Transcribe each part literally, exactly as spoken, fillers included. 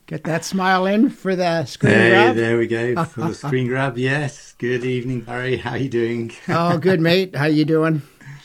Get that smile in for the screen Hey, grab. there we go for the screen grab. Yes. Good evening, Barry. How are you doing? Oh, good, mate. How you doing?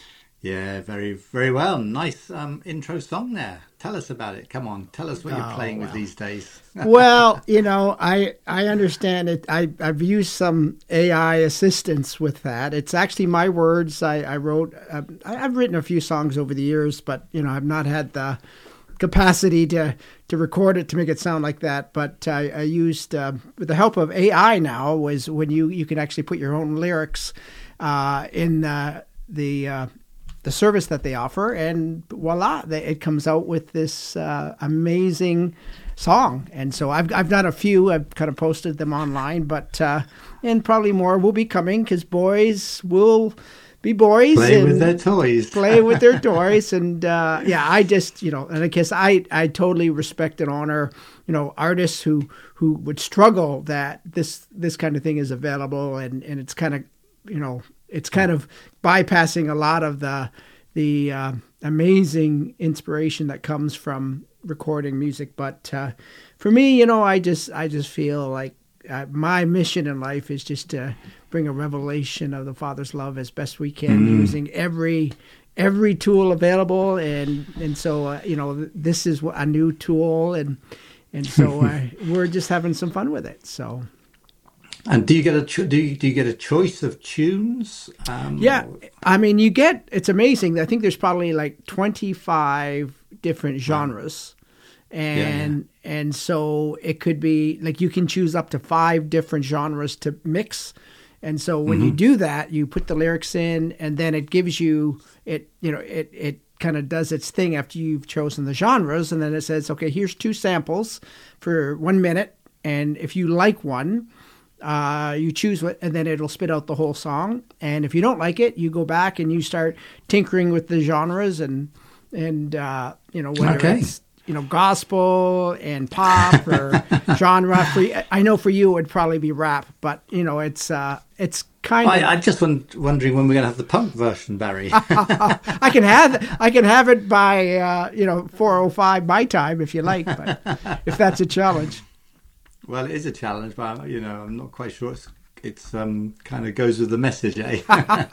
Yeah, very, very well. Nice um, intro song there. Tell us about it. Come on, tell us what you're Oh, playing with well. these days. Well, you know, I I understand it. I, I've used some A I assistance with that. It's actually my words. I, I wrote, uh, I, I've written a few songs over the years, but, you know, I've not had the capacity to, to record it to make it sound like that. But I, I used, uh, with the help of A I now, was when you, you can actually put your own lyrics uh, in uh, the... Uh, the service that they offer, and voila, it comes out with this uh, amazing song. And so I've I've done a few. I've kind of posted them online, but uh, and probably more will be coming because boys will be boys. Play and with their toys. play with their toys, and uh, yeah, I just you know, and I guess I I totally respect and honor you know artists who who would struggle that this this kind of thing is available, and and it's kind of you know. It's kind of bypassing a lot of the the uh, amazing inspiration that comes from recording music. But uh, for me, you know, I just I just feel like uh, my mission in life is just to bring a revelation of the Father's love as best we can, mm. using every every tool available. And and so uh, you know, this is a new tool, and and so uh, we're just having some fun with it. So. And do you get a cho- do you, do you get a choice of tunes? Um, yeah, or... I mean, you get it's amazing. I think there's probably like twenty-five different genres, wow. and yeah, yeah. and so it could be like you can choose up to five different genres to mix. And so when mm-hmm. you do that, you put the lyrics in, and then it gives you it. You know, it it kind of does its thing after you've chosen the genres, and then it says, okay, here's two samples for one minute, and if you like one. Uh, you choose what, and then it'll spit out the whole song. And if you don't like it, you go back and you start tinkering with the genres and and uh, you know whether okay. it's you know gospel and pop or genre. For I know for you it would probably be rap, but you know it's uh, it's kind I, of. I'm just wondering when we're going to have the punk version, Barry. I can have I can have it by uh, you know four oh five my time if you like, but if that's a challenge. Well, it is a challenge, but you know, I'm not quite sure it's, it's um, kind of goes with the message, eh?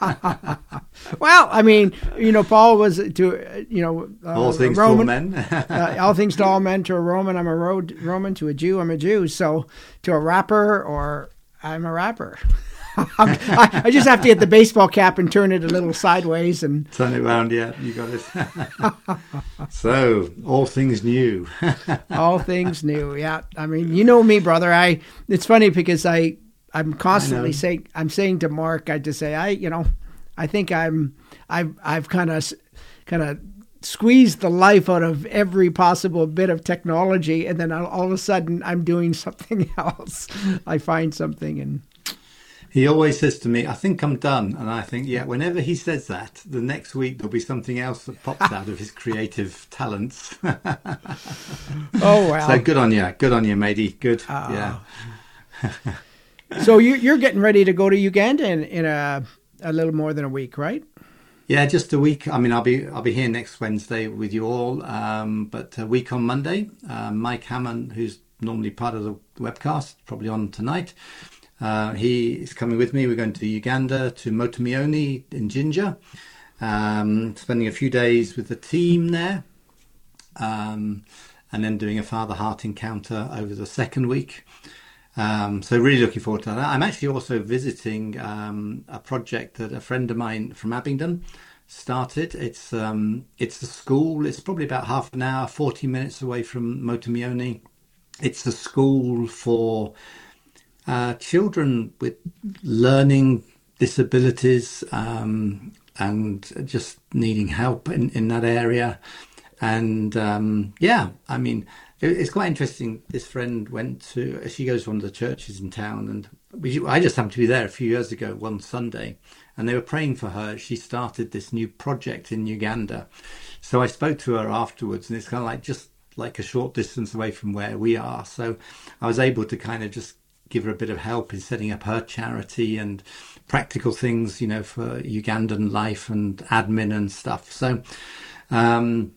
Well, I mean, you know, Paul was to, you know, uh, all things Roman, to all men. uh, all things to all men. To a Roman, I'm a Roman. To a Jew, I'm a Jew. So, to a rapper, or I'm a rapper. I, I just have to get the baseball cap and turn it a little sideways and turn it around. Yeah, you got it. So, all things new. All things new. Yeah, I mean, you know me, brother. I. It's funny because I. I'm constantly saying. I'm saying to Mark. I just say. I. You know. I think I'm. I've. I've kind of. Kind of. Squeezed the life out of every possible bit of technology, and then all of a sudden I'm doing something else. I find something and. He always says to me, I think I'm done. And I think, yeah, whenever he says that, the next week there'll be something else that pops out of his creative talents. Oh, wow. So good on you. Good on you, matey. Good. Oh. Yeah. So you, you're getting ready to go to Uganda in, in a, a little more than a week, right? Yeah, just a week. I mean, I'll be I'll be here next Wednesday with you all. Um, but a week on Monday, uh, Mike Hammond, who's normally part of the webcast, probably on tonight. Uh, he is coming with me. We're going to Uganda, to Motomioni in Jinja, um, spending a few days with the team there, um, and then doing a Father Heart encounter over the second week. Um, so really looking forward to that. I'm actually also visiting um, a project that a friend of mine from Abingdon started. It's um, it's a school. It's probably about half an hour, forty minutes away from Motomioni. It's a school for Uh, children with learning disabilities um, and just needing help in, in that area. And um, yeah, I mean, it, it's quite interesting. This friend went to, she goes to one of the churches in town, and we, I just happened to be there a few years ago, one Sunday, and they were praying for her. She started this new project in Uganda. So I spoke to her afterwards, and it's kind of like just like a short distance away from where we are. So I was able to kind of just give her a bit of help in setting up her charity and practical things, you know, for Ugandan life and admin and stuff. So um,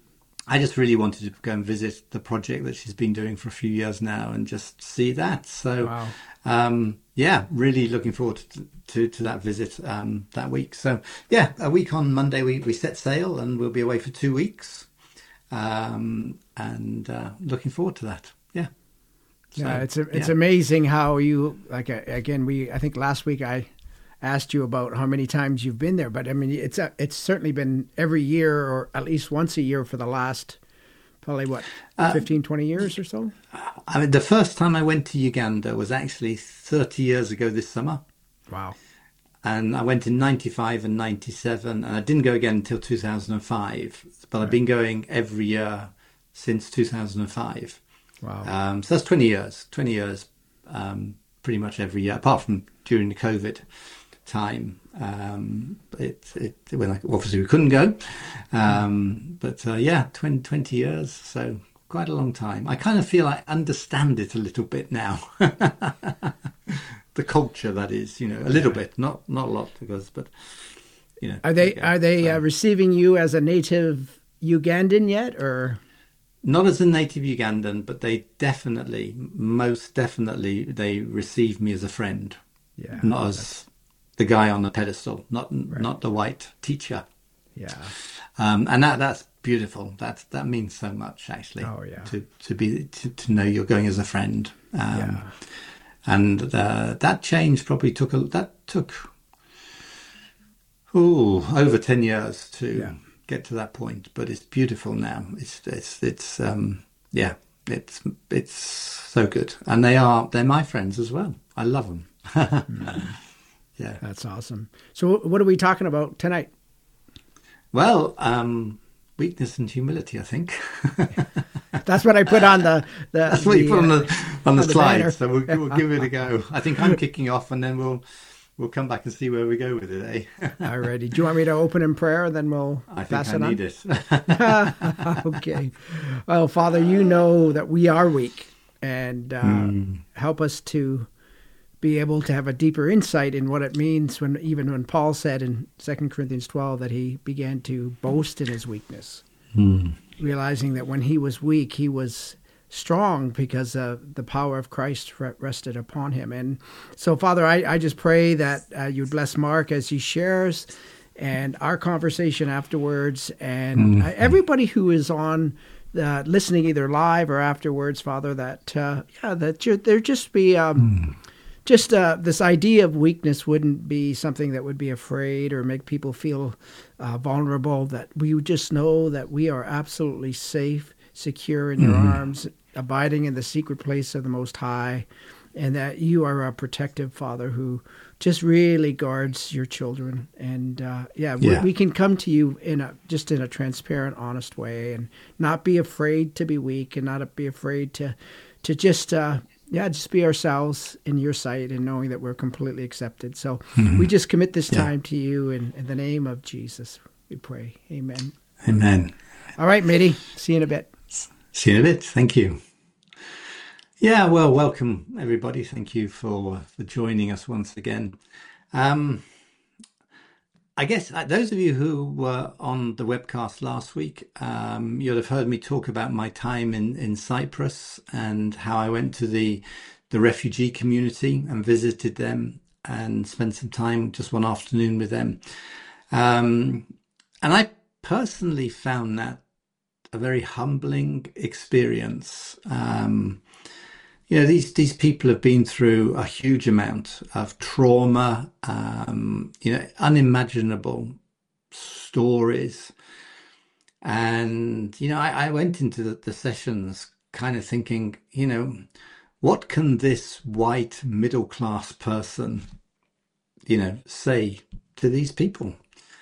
I just really wanted to go and visit the project that she's been doing for a few years now and just see that. So, Wow. um, yeah, really looking forward to, to, to that visit um, that week. So, yeah, a week on Monday we, we set sail and we'll be away for two weeks. Um, and uh, looking forward to that. Yeah. So, yeah, it's it's yeah. amazing how you, like, uh, again, we, I think last week I asked you about how many times you've been there, but I mean, it's a, it's certainly been every year or at least once a year for the last probably what, fifteen, twenty years or so? I mean, the first time I went to Uganda was actually thirty years ago this summer. Wow. And I went in ninety-five and ninety-seven, and I didn't go again until two thousand five, but right. I've been going every year since two thousand five. Wow. Um, so that's twenty years, twenty years, um, pretty much every year, apart from during the COVID time. Um, it, it, when I, obviously we couldn't go, um, but uh, yeah, twenty, twenty years, so quite a long time. I kind of feel I understand it a little bit now. The culture, that is, you know, a little bit, not not a lot, because, but you know. Are they are they uh, receiving you as a native Ugandan yet, or? Not as a native Ugandan, but they definitely, most definitely, they receive me as a friend. Yeah. Not as the guy on the pedestal, not right. not the white teacher. Yeah. Um, and that that's beautiful. That that means so much, actually. Oh yeah. To to be to, to know you're going as a friend. Um, yeah. And uh, that change probably took a that took ooh, over ten years to yeah. get to that point. But it's beautiful now. It's it's it's um yeah. It's it's so good, and they are they're my friends as well. I love them. mm. Yeah, that's awesome. So, what are we talking about tonight? Well, um, weakness and humility, I think. That's what I put on the. the That's what the, you put on the on the, on the slide. banner. So we'll, we'll give it a go. I think I'm kicking off, and then we'll we'll come back and see where we go with it. Eh? Alrighty. Do you want me to open in prayer, and then we'll I think pass I it need on? it. Okay. Well, Father, you know that we are weak, and uh, mm. help us to be able to have a deeper insight in what it means when, even when Paul said in Second Corinthians twelve that he began to boast in his weakness, mm. realizing that when he was weak, he was strong because uh, the power of Christ rested upon him. And so, Father, I, I just pray that uh, you bless Mark as he shares, and our conversation afterwards, and mm. uh, everybody who is on uh, listening either live or afterwards, Father, that uh, yeah, that you, there just be um, mm. just uh, this idea of weakness wouldn't be something that would be afraid or make people feel uh, vulnerable. That we would just know that we are absolutely safe, secure in your mm. arms, abiding in the secret place of the Most High, and that you are a protective Father who just really guards your children. And uh, yeah, yeah. We, we can come to you in a just in a transparent, honest way, and not be afraid to be weak, and not be afraid to to just uh, yeah, just be ourselves in your sight, and knowing that we're completely accepted. So mm-hmm. we just commit this yeah. time to you, and in the name of Jesus, we pray. Amen. Amen. All right, matey. See you in a bit. See you in a bit. Thank you. Yeah, well, welcome everybody. Thank you for for joining us once again. Um, I guess uh, those of you who were on the webcast last week, um, you'll have heard me talk about my time in, in Cyprus and how I went to the the refugee community and visited them and spent some time, just one afternoon, with them. Um, and I personally found that a very humbling experience. Um, you know, these these people have been through a huge amount of trauma, um, you know, unimaginable stories. And, you know, I, I went into the, the sessions kind of thinking, you know, what can this white middle-class person, you know, say to these people?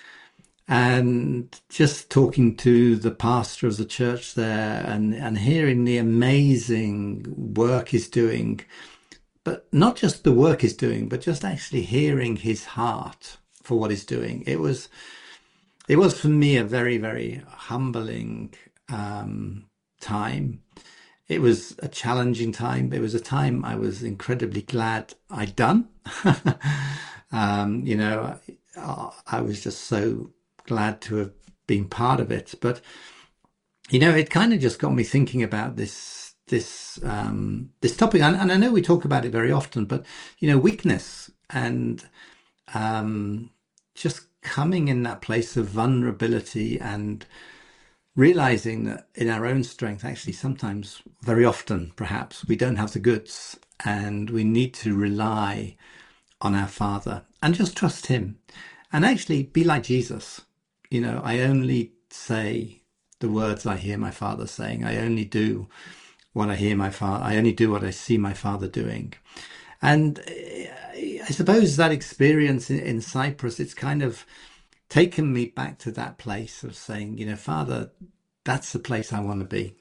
And just talking to the pastor of the church there, and, and hearing the amazing work he's doing, but not just the work he's doing, but just actually hearing his heart for what he's doing. It was, it was for me a very, very humbling um, time. It was a challenging time. It was a time I was incredibly glad I'd done. um, you know, I, I was just so glad to have been part of it. But you know, it kind of just got me thinking about this this um, this topic, and, and I know we talk about it very often, but you know, weakness and um, just coming in that place of vulnerability and realizing that in our own strength, actually, sometimes, very often, perhaps, we don't have the goods, and we need to rely on our Father and just trust Him, and actually be like Jesus. You know, I only say the words I hear my Father saying. I only do what I hear my Father. I only do what I see my Father doing. And I suppose that experience in, in Cyprus, it's kind of taken me back to that place of saying, you know, Father, that's the place I want to be.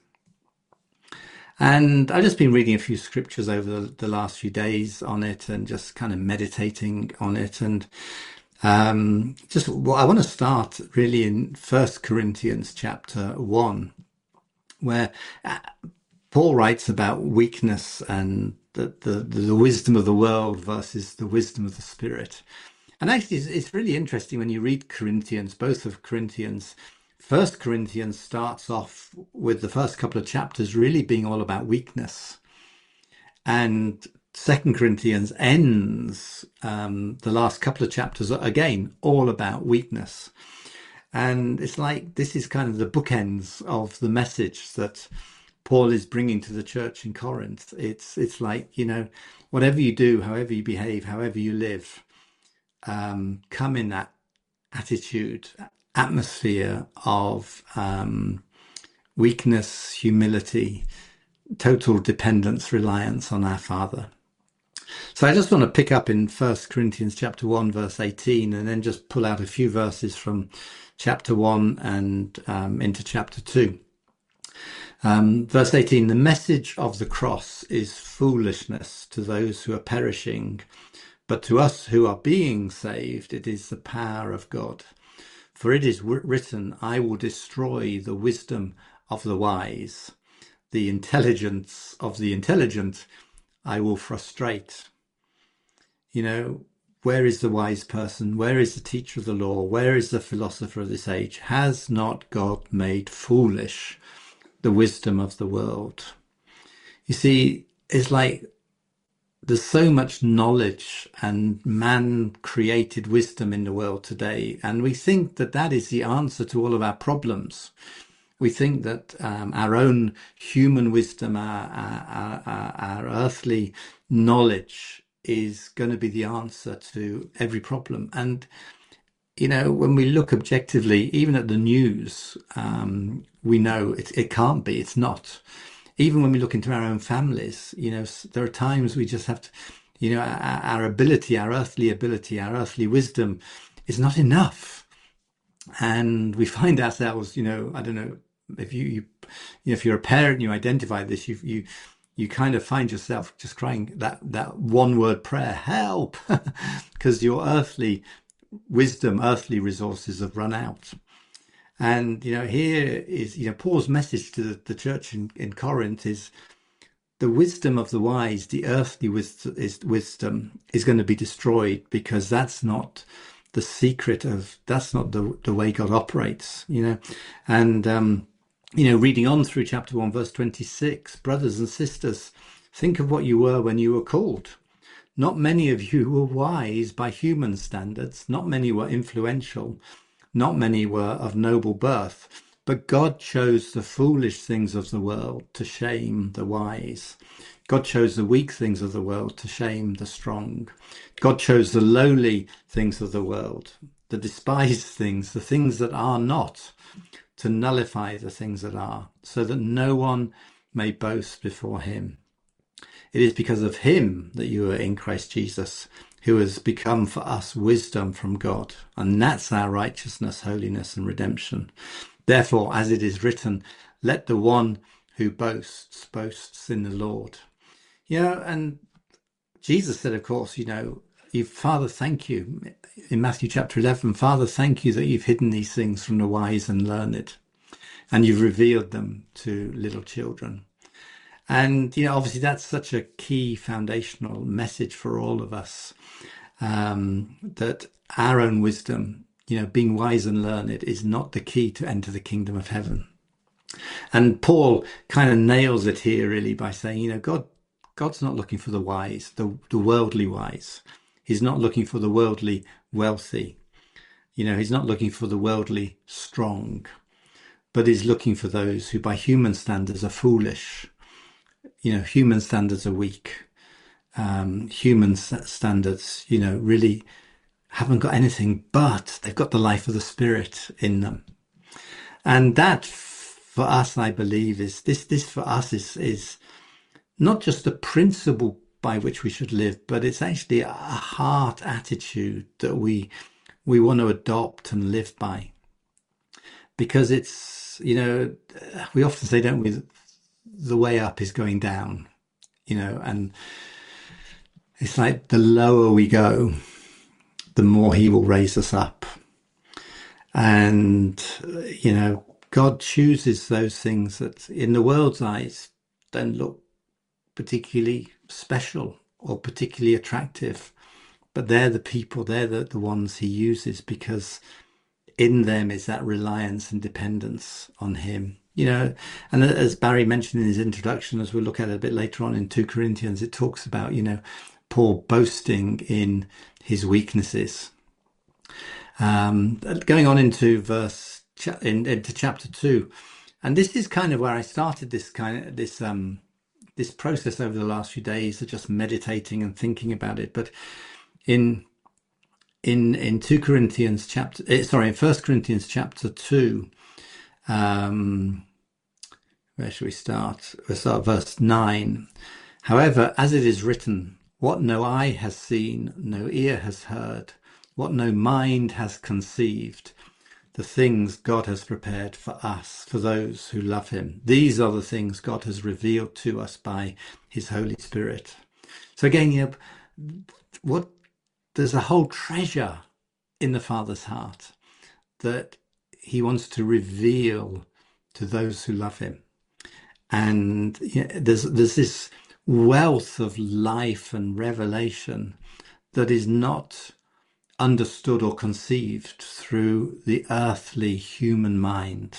And I've just been reading a few scriptures over the, the last few days on it and just kind of meditating on it. And um, just, well, I want to start really in First Corinthians chapter one, where Paul writes about weakness and the, the, the wisdom of the world versus the wisdom of the Spirit. And actually, it's, it's really interesting when you read Corinthians, both of Corinthians. First Corinthians starts off with the first couple of chapters really being all about weakness. And Second Corinthians ends um, the last couple of chapters, again, all about weakness. And it's like this is kind of the bookends of the message that Paul is bringing to the church in Corinth. It's it's like, you know, whatever you do, however you behave, however you live, um, come in that attitude, atmosphere of um, weakness, humility, total dependence, reliance on our Father. So I just want to pick up in First Corinthians chapter one, verse eighteen, and then just pull out a few verses from chapter one and um, into chapter two. Um, verse eighteen, the message of the cross is foolishness to those who are perishing, but to us who are being saved, it is the power of God. For it is written, I will destroy the wisdom of the wise, the intelligence of the intelligent I will frustrate. You know, where is the wise person? Where is the teacher of the law? Where is the philosopher of this age? Has not God made foolish the wisdom of the world? You see, it's like there's so much knowledge and man-created wisdom in the world today, and we think that that is the answer to all of our problems. We think that um, our own human wisdom, our, our, our, our earthly knowledge is going to be the answer to every problem. And, you know, when we look objectively, even at the news, um, we know it, it can't be, it's not. Even when we look into our own families, you know, there are times we just have to, you know, our, our ability, our earthly ability, our earthly wisdom is not enough. And we find ourselves, you know, I don't know, if you, you, you know, if you're a parent, you identify this, you, you, you kind of find yourself just crying that, that one word prayer, help, because your earthly wisdom, earthly resources have run out. And, you know, here is, you know, Paul's message to the, the church in, in Corinth is the wisdom of the wise, the earthly wisdom is, wisdom is going to be destroyed, because that's not the secret of, that's not the, the way God operates, you know. And, um, you know, reading on through chapter one, verse twenty-six, brothers and sisters, think of what you were when you were called. Not many of you were wise by human standards. Not many were influential. Not many were of noble birth. But God chose the foolish things of the world to shame the wise. God chose the weak things of the world to shame the strong. God chose the lowly things of the world, the despised things, the things that are not, to nullify the things that are, so that no one may boast before him. It is because of him that you are in Christ Jesus, who has become for us wisdom from God. And that's our righteousness, holiness, and redemption. Therefore, as it is written, let the one who boasts, boasts in the Lord. You know, and Jesus said, of course, you know, you, Father, thank you. In Matthew chapter eleven, Father, thank you that you've hidden these things from the wise and learned, and you've revealed them to little children. And, you know, obviously that's such a key foundational message for all of us, um, that our own wisdom, you know, being wise and learned is not the key to enter the kingdom of heaven. And Paul kind of nails it here really by saying, you know, God, God's not looking for the wise, the, the worldly wise. He's not looking for the worldly wealthy. You know, he's not looking for the worldly strong, but he's looking for those who by human standards are foolish. You know, human standards are weak. Um, human standards, you know, really haven't got anything, but they've got the life of the Spirit in them. And that for us, I believe, is this, this for us is, is not just the principle by which we should live, but it's actually a heart attitude that we, we want to adopt and live by. Because it's, you know, we often say, don't we, the way up is going down, you know, and it's like the lower we go, the more he will raise us up. And, you know, God chooses those things that in the world's eyes don't look particularly special or particularly attractive, but they're the people, they're the, the ones he uses because in them is that reliance and dependence on him. You know, and as Barry mentioned in his introduction, as we'll look at it a bit later on in two Corinthians, it talks about, you know, Paul boasting in his weaknesses. Um, going on into verse, in, into chapter two, and this is kind of where I started this kind of this um this process over the last few days of just meditating and thinking about it. But in in in two Corinthians chapter, sorry, in First Corinthians chapter two, um, where should we start? We'll start verse nine. However, as it is written, what no eye has seen, no ear has heard, what no mind has conceived, the things God has prepared for us, for those who love him. These are the things God has revealed to us by his Holy Spirit. So again, you know, what there's a whole treasure in the Father's heart that he wants to reveal to those who love him. And you know, there's there's this wealth of life and revelation that is not understood or conceived through the earthly human mind.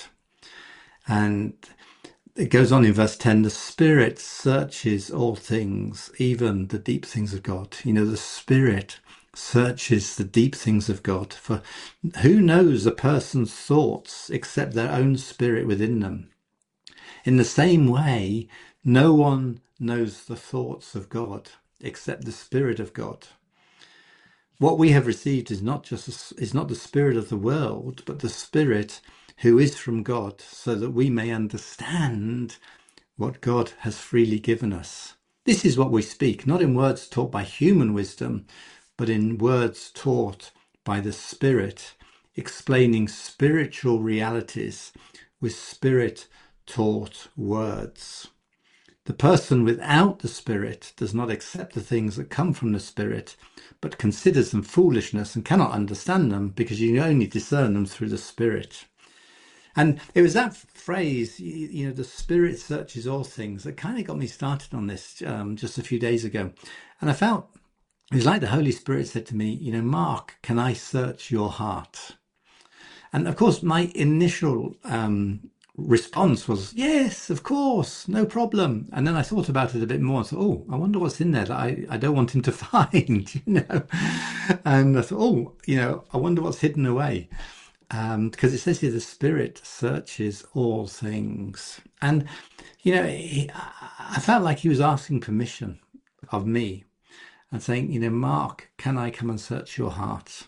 And it goes on in verse ten, the Spirit searches all things, even the deep things of God. You know, the Spirit searches the deep things of God, for who knows a person's thoughts except their own spirit within them? In the same way, no one knows the thoughts of God except the Spirit of God. What we have received is not just a, is not the spirit of the world, but the Spirit who is from God, so that we may understand what God has freely given us. This is what we speak, not in words taught by human wisdom, but in words taught by the Spirit, explaining spiritual realities with Spirit-taught words. The person without the Spirit does not accept the things that come from the Spirit, but considers them foolishness and cannot understand them because you only discern them through the Spirit. And it was that phrase, you, you know, the Spirit searches all things, that kind of got me started on this um, just a few days ago. And I felt it was like the Holy Spirit said to me, you know, Mark, can I search your heart? And of course, my initial um, response was, yes, of course, no problem. And then I thought about it a bit more and thought, oh, I wonder what's in there that I, I don't want him to find, you know. And I thought, oh, you know, I wonder what's hidden away. Um, because it says here, the Spirit searches all things. And, you know, he, I felt like he was asking permission of me and saying, you know, Mark, can I come and search your heart?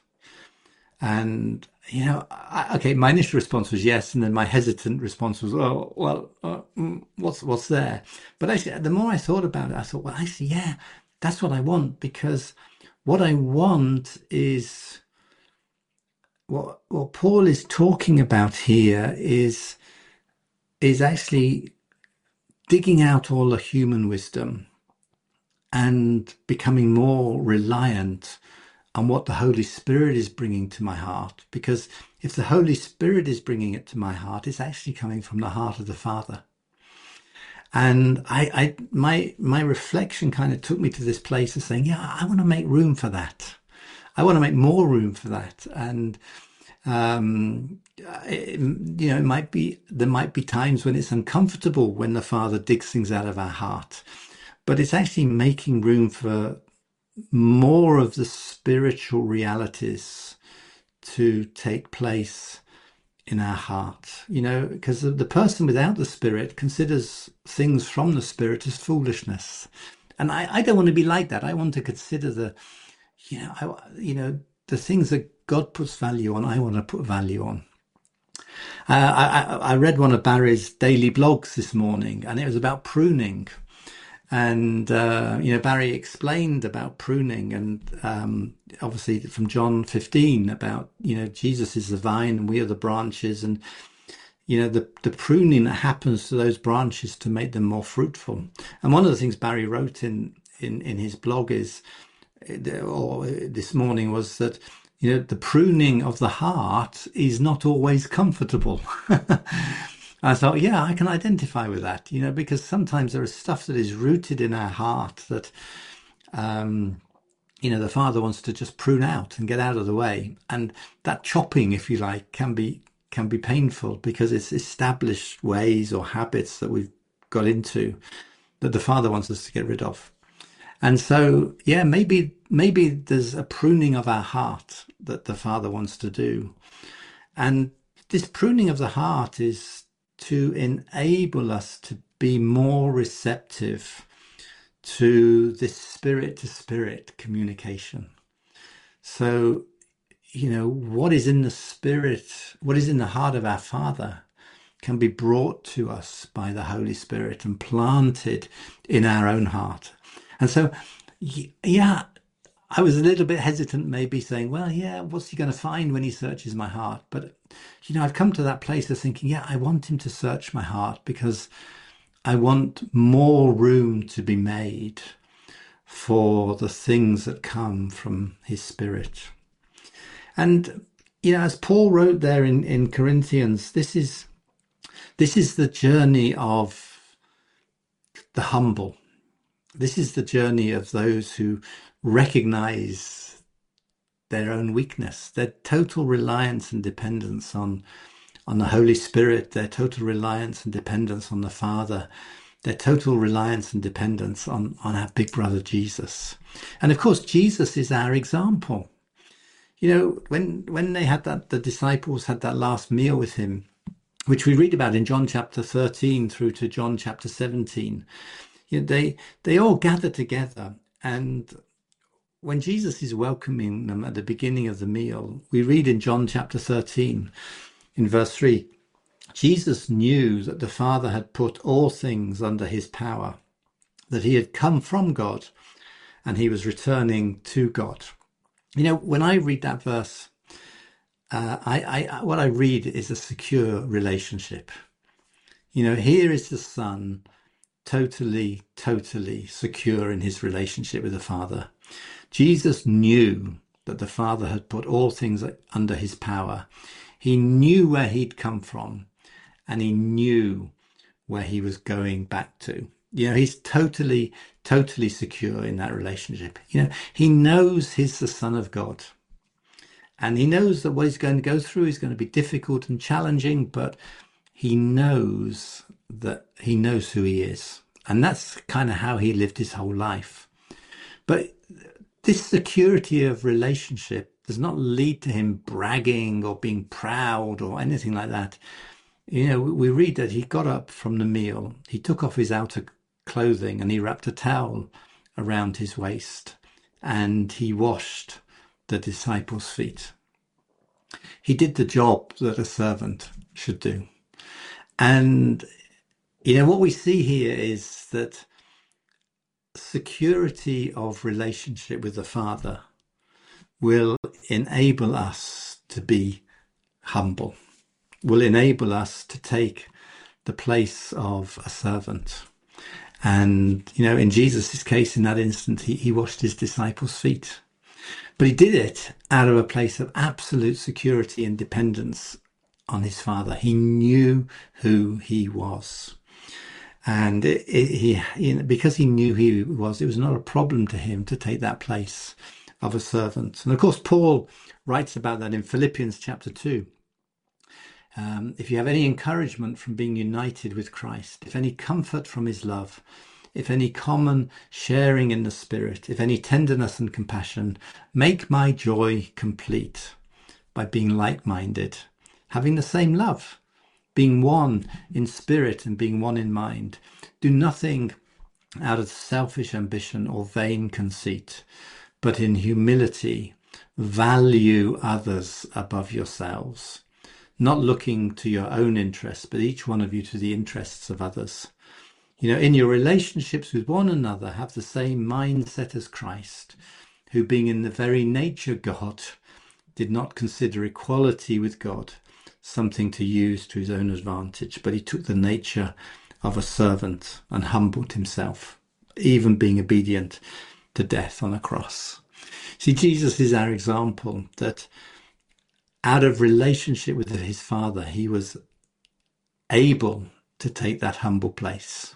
And, you know, I, okay, my initial response was yes. And then my hesitant response was, oh, well, uh, what's what's there? But actually, the more I thought about it, I thought, well, actually, yeah, that's what I want. Because what I want is what, what Paul is talking about here is, is actually digging out all the human wisdom and becoming more reliant on what the Holy Spirit is bringing to my heart. Because if the Holy Spirit is bringing it to my heart, it's actually coming from the heart of the Father. And I, I my my reflection kind of took me to this place of saying, yeah, I want to make room for that. I want to make more room for that. And Um, it, you know, it might be, there might be times when it's uncomfortable when the Father digs things out of our heart, but it's actually making room for more of the spiritual realities to take place in our heart, you know, because the person without the Spirit considers things from the Spirit as foolishness. And I, I don't want to be like that. I want to consider the, you know, I, you know, the things that God puts value on, I want to put value on. Uh, I, I read one of Barry's daily blogs this morning, and it was about pruning. And, uh, you know, Barry explained about pruning, and um, obviously from John fifteen about, you know, Jesus is the vine and we are the branches. And, you know, the, the pruning that happens to those branches to make them more fruitful. And one of the things Barry wrote in, in, in his blog is, or this morning, was that, you know, the pruning of the heart is not always comfortable. I thought, yeah, I can identify with that, you know, because sometimes there is stuff that is rooted in our heart that, um, you know, the Father wants to just prune out and get out of the way. And that chopping, if you like, can be can be painful because it's established ways or habits that we've got into that the Father wants us to get rid of. And so, yeah, maybe maybe there's a pruning of our heart that the Father wants to do. And this pruning of the heart is to enable us to be more receptive to this spirit-to-spirit communication. So, you know, what is in the spirit, what is in the heart of our Father can be brought to us by the Holy Spirit and planted in our own heart. And so, yeah, I was a little bit hesitant maybe saying, well, yeah, what's he going to find when he searches my heart? But, you know, I've come to that place of thinking, yeah, I want him to search my heart because I want more room to be made for the things that come from his Spirit. And, you know, as Paul wrote there in, in Corinthians, this is this is the journey of the humble. This is the journey of those who recognize their own weakness, their total reliance and dependence on, on the Holy Spirit, their total reliance and dependence on the Father, their total reliance and dependence on, on our big brother Jesus. And of course, Jesus is our example. You know, when when they had that, the disciples had that last meal with him, which we read about in John chapter thirteen through to John chapter seventeen, you know, they they all gather together, and when Jesus is welcoming them at the beginning of the meal, we read in John chapter thirteen, in verse three, Jesus knew that the Father had put all things under his power, that he had come from God, and he was returning to God. You know, when I read that verse, uh, I, I, what I read is a secure relationship. You know, here is the Son, totally, totally secure in his relationship with the Father. Jesus knew that the Father had put all things under his power. He knew where he'd come from, and he knew where he was going back to. You know, he's totally, totally secure in that relationship. You know, he knows he's the Son of God. And he knows that what he's going to go through is going to be difficult and challenging, but he knows that he knows who he is. And that's kind of how he lived his whole life. But this security of relationship does not lead to him bragging or being proud or anything like that. You know, we read that he got up from the meal, he took off his outer clothing and he wrapped a towel around his waist and he washed the disciples' feet. He did the job that a servant should do. And, you know, what we see here is that security of relationship with the Father will enable us to be humble, will enable us to take the place of a servant. And, you know, in Jesus' case, in that instant, he, he washed his disciples' feet. But he did it out of a place of absolute security and dependence on his Father. He knew who he was. And it, it, he, you know, because he knew who he was, it was not a problem to him to take that place of a servant. And of course, Paul writes about that in Philippians chapter two. Um, if you have any encouragement from being united with Christ, if any comfort from his love, if any common sharing in the Spirit, if any tenderness and compassion, make my joy complete by being like-minded, having the same love, being one in spirit and being one in mind. Do nothing out of selfish ambition or vain conceit, but in humility value others above yourselves, not looking to your own interests, but each one of you to the interests of others. You know, in your relationships with one another, have the same mindset as Christ, who being in the very nature God, did not consider equality with God something to use to his own advantage, but he took the nature of a servant and humbled himself, even being obedient to death on a cross. See, Jesus is our example that out of relationship with his Father, he was able to take that humble place.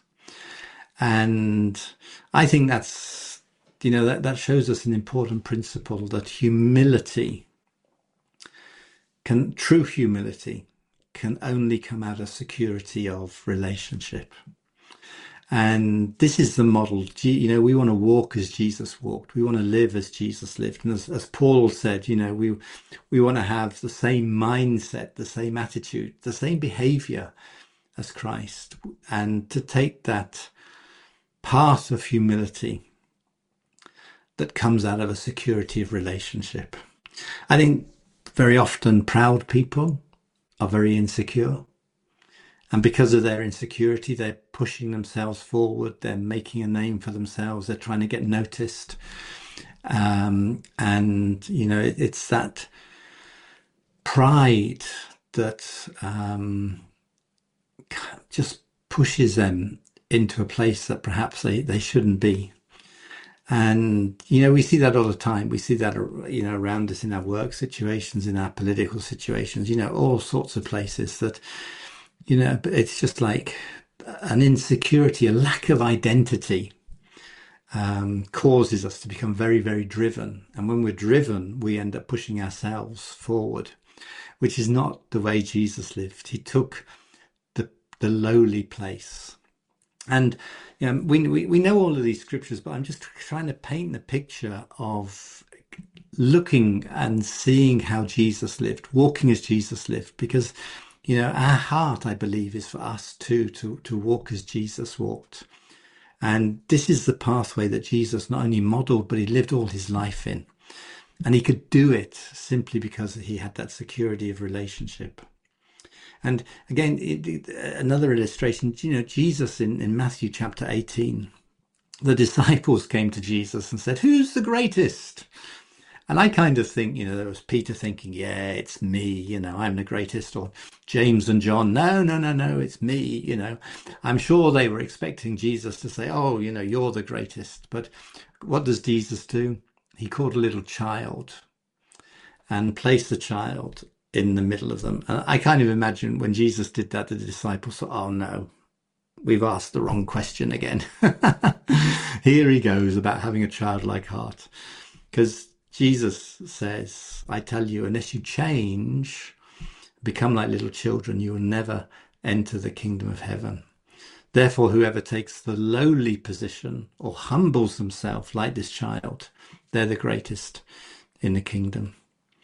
And I think that's, you know, that, that shows us an important principle, that humility can, true humility can only come out of security of relationship. And this is the model. You know, we want to walk as Jesus walked. We want to live as Jesus lived. And as, as Paul said, you know, we we want to have the same mindset, the same attitude, the same behavior as Christ. And to take that path of humility that comes out of a security of relationship. I think very often proud people are very insecure. And because of their insecurity, they're pushing themselves forward. They're making a name for themselves. They're trying to get noticed. Um, and, you know, it, it's that pride that um, just pushes them into a place that perhaps they, they shouldn't be. And, you know, we see that all the time. We see that, you know, around us in our work situations, in our political situations, you know, all sorts of places that, you know, it's just like an insecurity, a lack of identity um, causes us to become very, very driven. And when we're driven, we end up pushing ourselves forward, which is not the way Jesus lived. He took the the lowly place. And you know, we, we, we know all of these scriptures, but I'm just trying to paint the picture of looking and seeing how Jesus lived, walking as Jesus lived, because you know, our heart, I believe, is for us too, to, to walk as Jesus walked. And this is the pathway that Jesus not only modeled, but he lived all his life in. And he could do it simply because he had that security of relationship. And again, it, it, another illustration, you know, Jesus in, in Matthew chapter eighteen, the disciples came to Jesus and said, "Who's the greatest?" And I kind of think, you know, there was Peter thinking, yeah, it's me, you know, I'm the greatest. Or James and John, no, no, no, no, it's me, you know. I'm sure they were expecting Jesus to say, oh, you know, you're the greatest. But what does Jesus do? He called a little child and placed the child in the middle of them. And I kind of imagine when Jesus did that, the disciples thought, oh, no, we've asked the wrong question again. Here he goes about having a childlike heart. Because Jesus says, I tell you, unless you change, become like little children, you will never enter the kingdom of heaven. Therefore, whoever takes the lowly position or humbles themselves like this child, they're the greatest in the kingdom.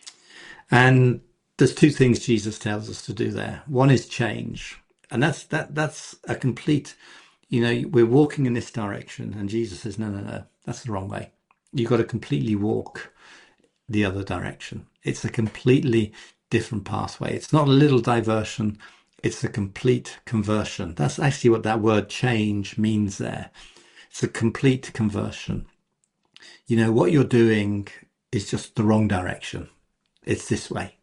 And there's two things Jesus tells us to do there. One is change. And that's that that's a complete, you know, we're walking in this direction. And Jesus says, no, no, no, that's the wrong way. You've got to completely walk the other direction. It's a completely different pathway. It's not a little diversion. It's a complete conversion. That's actually what that word change means there. It's a complete conversion. You know, what you're doing is just the wrong direction. It's this way.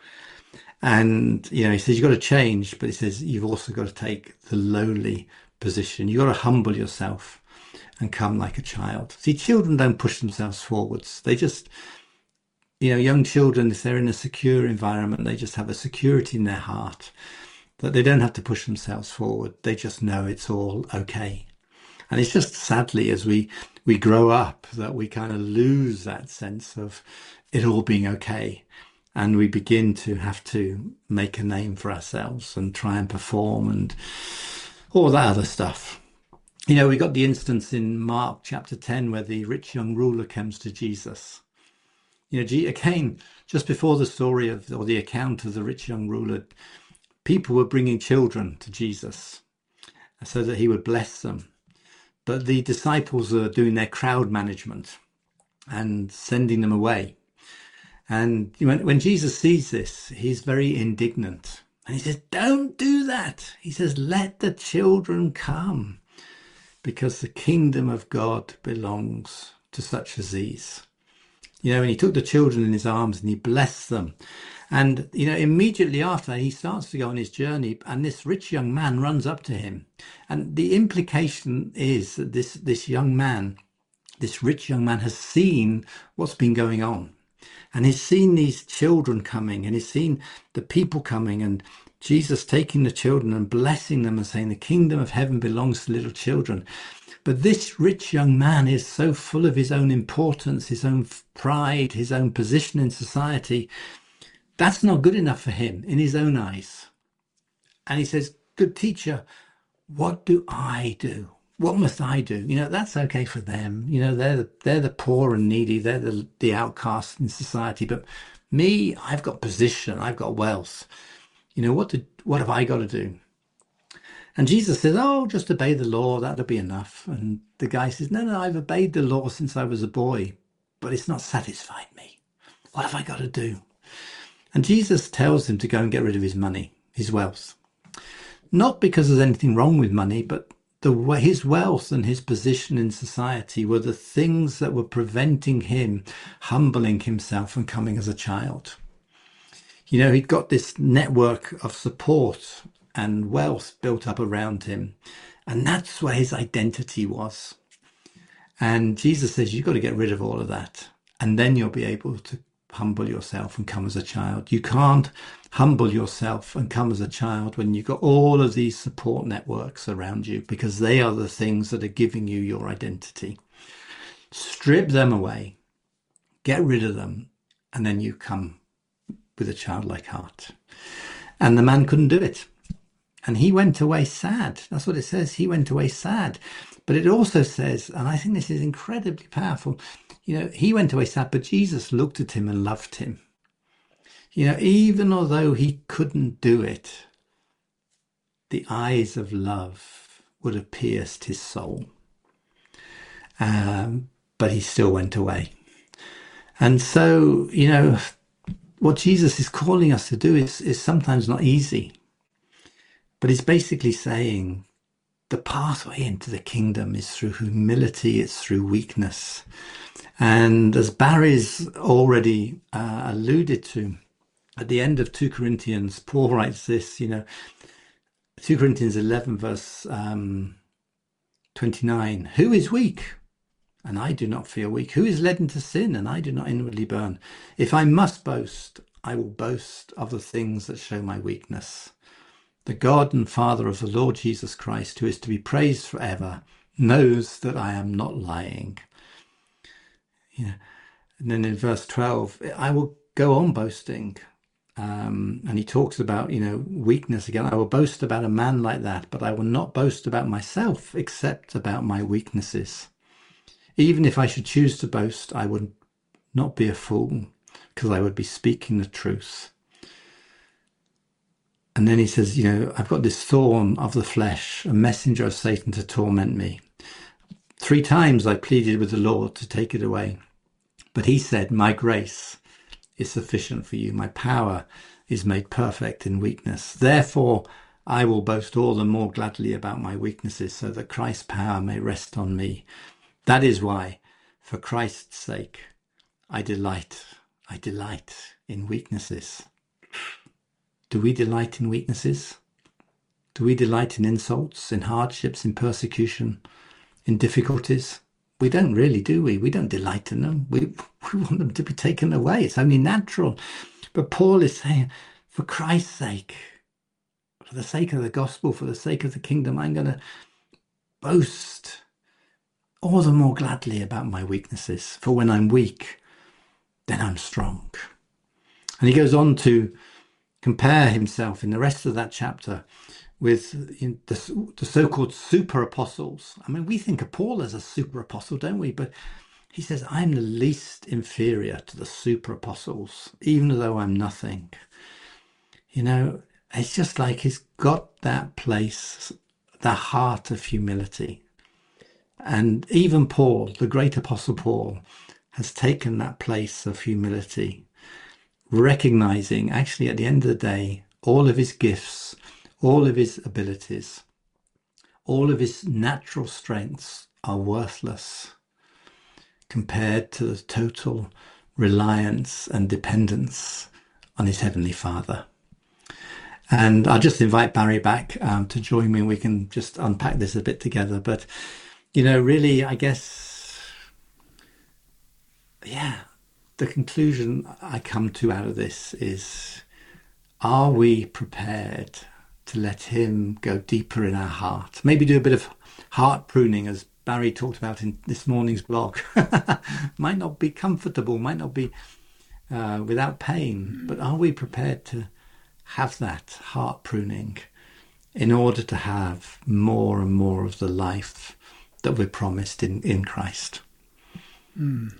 And, you know, he says you've got to change, but he says you've also got to take the lowly position. You've got to humble yourself and come like a child. See, children don't push themselves forwards. They just, you know, young children, if they're in a secure environment, they just have a security in their heart that they don't have to push themselves forward. They just know it's all okay. And it's just sadly, as we, we grow up that we kind of lose that sense of it all being okay. And we begin to have to make a name for ourselves and try and perform and all that other stuff. You know, we got the instance in Mark chapter ten where the rich young ruler comes to Jesus. You know, again, just before the story of, or the account of the rich young ruler, people were bringing children to Jesus so that he would bless them. But the disciples are doing their crowd management and sending them away. And when, when Jesus sees this, he's very indignant. And he says, don't do that. He says, let the children come, because the kingdom of God belongs to such as these. You know, and he took the children in his arms and he blessed them. And, you know, immediately after, he starts to go on his journey, and this rich young man runs up to him. And the implication is that this, this young man, this rich young man, has seen what's been going on. And he's seen these children coming, and he's seen the people coming, and Jesus taking the children and blessing them and saying the kingdom of heaven belongs to little children. But this rich young man is so full of his own importance, his own pride, his own position in society. That's not good enough for him in his own eyes. And he says, good teacher, what do I do? What must I do? You know, that's okay for them. You know, they're the, they're the poor and needy. They're the, the outcasts in society. But me, I've got position. I've got wealth. You know, what do, what have I got to do? And Jesus says, oh, just obey the law. That'll be enough. And the guy says, no, no, I've obeyed the law since I was a boy, but it's not satisfied me. What have I got to do? And Jesus tells him to go and get rid of his money, his wealth. Not because there's anything wrong with money, but the way his wealth and his position in society were the things that were preventing him humbling himself and coming as a child. You know, he'd got this network of support and wealth built up around him. And that's where his identity was. And Jesus says, you've got to get rid of all of that. And then you'll be able to humble yourself and come as a child. You can't humble yourself and come as a child when you've got all of these support networks around you, because they are the things that are giving you your identity. Strip them away, get rid of them, and then you come with a childlike heart. And the man couldn't do it. And he went away sad. That's what it says. He went away sad. But it also says, and I think this is incredibly powerful, you know, he went away sad, but Jesus looked at him and loved him. You know, even although he couldn't do it, the eyes of love would have pierced his soul. Um, but he still went away. And so, you know, what Jesus is calling us to do is, is sometimes not easy. But he's basically saying the pathway into the kingdom is through humility, it's through weakness. And as Barry's already uh, alluded to, at the end of Second Corinthians, Paul writes this, you know, Second Corinthians eleven, verse um, twenty-nine, who is weak? And I do not feel weak. Who is led into sin? And I do not inwardly burn. If I must boast, I will boast of the things that show my weakness. The God and Father of the Lord Jesus Christ, who is to be praised forever, knows that I am not lying. You know, and then in verse twelve, I will go on boasting. Um, and he talks about, you know, weakness again. I will boast about a man like that, but I will not boast about myself except about my weaknesses. Even if I should choose to boast, I would not be a fool, because I would be speaking the truth. And then he says, you know, I've got this thorn of the flesh, a messenger of Satan to torment me. Three times I pleaded with the Lord to take it away. But he said, my grace is sufficient for you. My power is made perfect in weakness. Therefore, I will boast all the more gladly about my weaknesses, so that Christ's power may rest on me. That is why, for Christ's sake, I delight, I delight in weaknesses. Do we delight in weaknesses? Do we delight in insults, in hardships, in persecution, in difficulties? We don't really, do we? We don't delight in them. We, we want them to be taken away. It's only natural. But Paul is saying, for Christ's sake, for the sake of the gospel, for the sake of the kingdom, I'm going to boast all the more gladly about my weaknesses, for when I'm weak, then I'm strong. And he goes on to compare himself in the rest of that chapter with you know, the, the so-called super apostles. I mean, we think of Paul as a super apostle, don't we? But he says, I'm the least inferior to the super apostles, even though I'm nothing. You know, it's just like he's got that place, the heart of humility. And even Paul, the great apostle Paul, has taken that place of humility, recognizing actually at the end of the day, all of his gifts, all of his abilities, all of his natural strengths are worthless compared to the total reliance and dependence on his Heavenly Father. And I'll just invite Barry back um, to join me and we can just unpack this a bit together. But, you know, really, I guess, yeah, the conclusion I come to out of this is, are we prepared to let him go deeper in our heart? Maybe do a bit of heart pruning, as Barry talked about in this morning's blog. Might not be comfortable, might not be uh, without pain, but are we prepared to have that heart pruning in order to have more and more of the life that we're promised in, in Christ? Mm.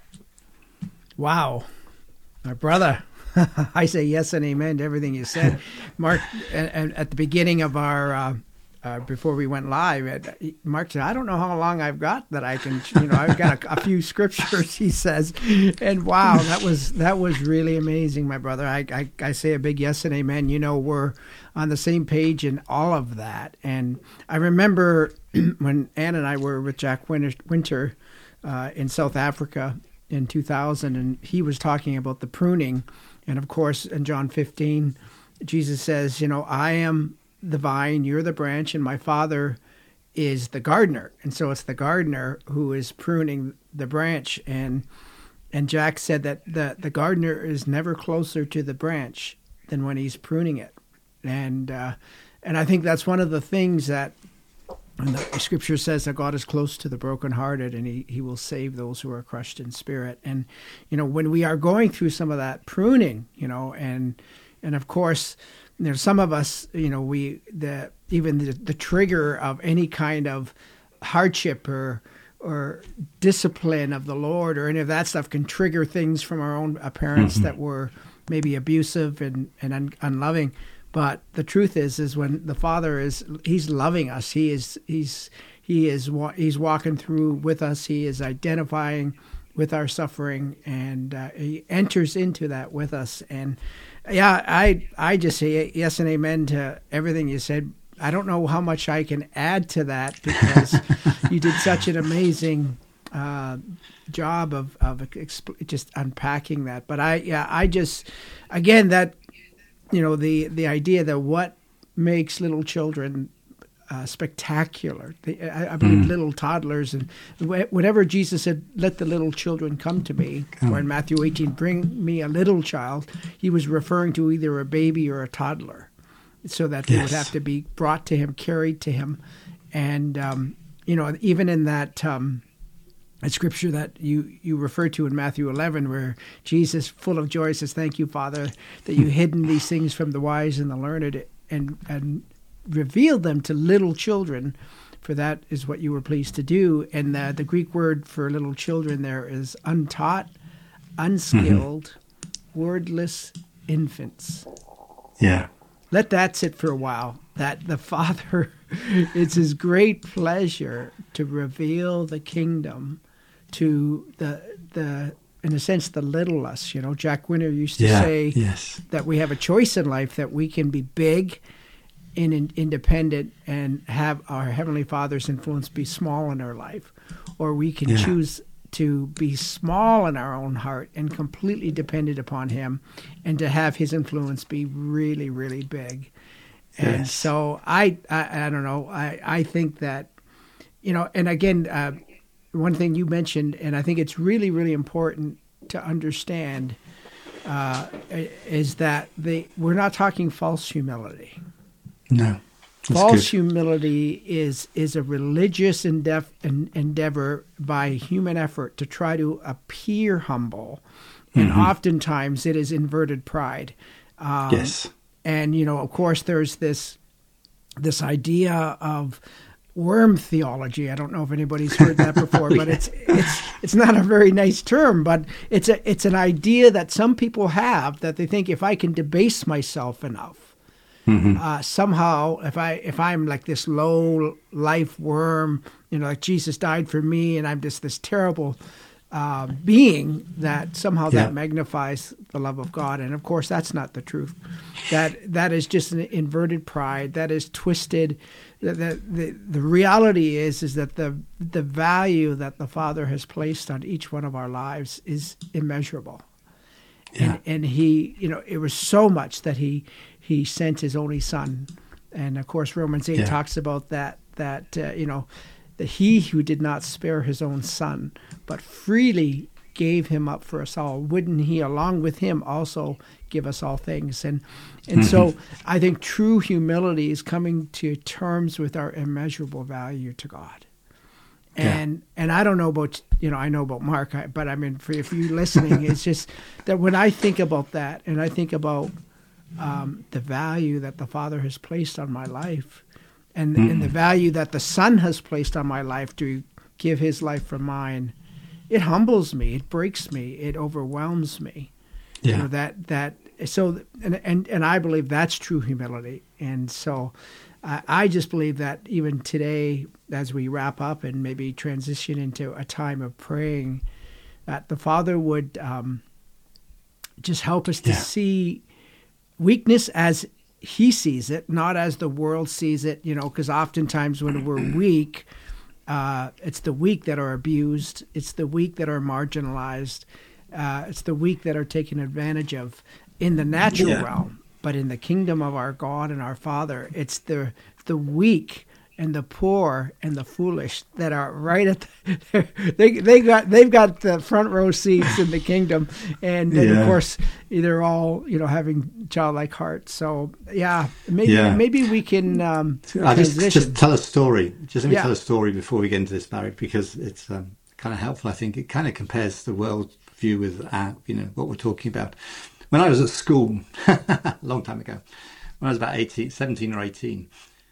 Wow. My brother, I say yes and amen to everything you said. Mark, and, and at the beginning of our, uh, uh, before we went live, Mark said, I don't know how long I've got that I can, you know, I've got a, a few scriptures, he says. And wow, that was that was really amazing, my brother. I, I, I say a big yes and amen. You know, we're on the same page in all of that. And I remember when Ann and I were with Jack Winter, Winter uh, in South Africa in two thousand, and he was talking about the pruning. And of course, in John fifteen, Jesus says, you know, I am the vine, you're the branch, and my Father is the gardener. And so it's the gardener who is pruning the branch. And and Jack said that the, the gardener is never closer to the branch than when he's pruning it. And uh, and I think that's one of the things that and the scripture says that God is close to the brokenhearted, and he, he will save those who are crushed in spirit. And, you know, when we are going through some of that pruning, you know, and and of course, you know, some of us, you know, we the even the, the trigger of any kind of hardship or or discipline of the Lord or any of that stuff can trigger things from our own uh, parents mm-hmm. that were maybe abusive and, and un, unloving. But the truth is, is when the Father is, he's loving us. He is, he's, he is, he's walking through with us. He is identifying with our suffering, and uh, he enters into that with us. And yeah, I, I just say yes and amen to everything you said. I don't know how much I can add to that because you did such an amazing uh, job of, of exp- just unpacking that. But I, yeah, I just, again, that, you know, the, the idea that what makes little children uh, spectacular. They, I, I believe mm. little toddlers, and whenever Jesus said, let the little children come to me, come. Or in Matthew eighteen, bring me a little child, he was referring to either a baby or a toddler, so that they yes. would have to be brought to him, carried to him. And, um, you know, even in that um, a scripture that you, you referred to in Matthew eleven, where Jesus, full of joy, says, thank you, Father, that you hidden these things from the wise and the learned and, and revealed them to little children, for that is what you were pleased to do. And the, the Greek word for little children there is untaught, unskilled, mm-hmm. wordless infants. Yeah. Let that sit for a while, that the Father, it's his great pleasure to reveal the kingdom to the, the in a sense, the little us. You know, Jack Winter used to yeah, say yes. that we have a choice in life, that we can be big and in, independent and have our Heavenly Father's influence be small in our life, or we can yeah. choose to be small in our own heart and completely dependent upon him, and to have his influence be really, really big. Yes. And so I, I, I don't know, I, I think that, you know, and again, uh, one thing you mentioned, and I think it's really, really important to understand, uh, is that the, we're not talking false humility. No. False humility is is a religious endef- en- endeavor by human effort to try to appear humble, and mm-hmm. oftentimes it is inverted pride. Um, yes, and you know, of course, there's this this idea of worm theology. I don't know if anybody's heard that before, but it's it's it's not a very nice term, but it's a it's an idea that some people have, that they think if I can debase myself enough. Mm-hmm. Uh, somehow, if I if I'm like this low life worm, you know, like Jesus died for me, and I'm just this terrible uh, being, that somehow yeah. that magnifies the love of God. And of course, that's not the truth. That that is just an inverted pride. That is twisted. The the the, the reality is is that the the value that the Father has placed on each one of our lives is immeasurable. Yeah. And and he, you know, it was so much that he. He sent his only son. And of course, Romans eight yeah. talks about that, that, uh, you know, that he who did not spare his own son, but freely gave him up for us all, wouldn't he, along with him, also give us all things? And and mm-hmm. so I think true humility is coming to terms with our immeasurable value to God. And yeah. and I don't know about, you know, I know about Mark, but I mean, for, for you listening, it's just that when I think about that, and I think about Um, the value that the Father has placed on my life, and, mm. and the value that the Son has placed on my life to give his life for mine, it humbles me, it breaks me, it overwhelms me. Yeah. You know, that that so and and and I believe that's true humility. And so uh, I just believe that even today, as we wrap up and maybe transition into a time of praying, that the Father would um, just help us to yeah. see weakness as he sees it, not as the world sees it, you know, because oftentimes when we're weak, uh, it's the weak that are abused. It's the weak that are marginalized. Uh, it's the weak that are taken advantage of in the natural yeah. realm. But in the kingdom of our God and our Father, it's the the weak and the poor and the foolish that are right at the, they they got they've got the front row seats in the kingdom, and, yeah. and of course they're all, you know, having childlike hearts. So yeah, maybe yeah. maybe we can. Um, I'll just just tell a story. Just let me yeah. tell a story before we get into this, Barry, because it's um, kind of helpful. I think it kind of compares the world view with our, you know, what we're talking about. When I was at school, a long time ago, when I was about eighteen, seventeen or eighteen.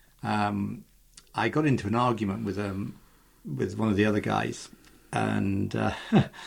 Um, I got into an argument with um with one of the other guys, and uh,